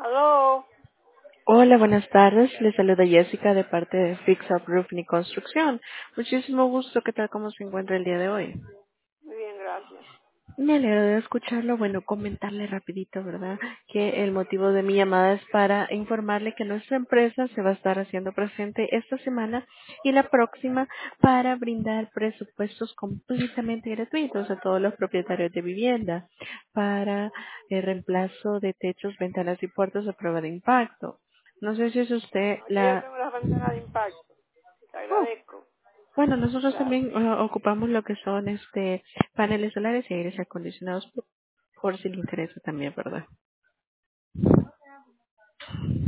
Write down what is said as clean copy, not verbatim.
Aló, Hola, buenas tardes. Les saluda Jessica de parte de Fix Up Roofing y Construcción. Muchísimo gusto. ¿Qué tal? ¿Cómo se encuentra el día de hoy? muy bien, gracias. Me alegro de escucharlo. Bueno, comentarle rapidito, ¿verdad? Que el motivo de mi llamada es para informarle que nuestra empresa se va a estar haciendo presente esta semana y la próxima para brindar presupuestos completamente gratuitos a todos los propietarios de vivienda para el reemplazo de techos, ventanas y puertas a prueba de impacto. No sé si es usted Aquí yo la... tengo las ventanas de impacto. Te Oh, agradezco. bueno, nosotros Gracias. también ocupamos lo que son paneles solares y aires acondicionados por si le interesa también, ¿verdad?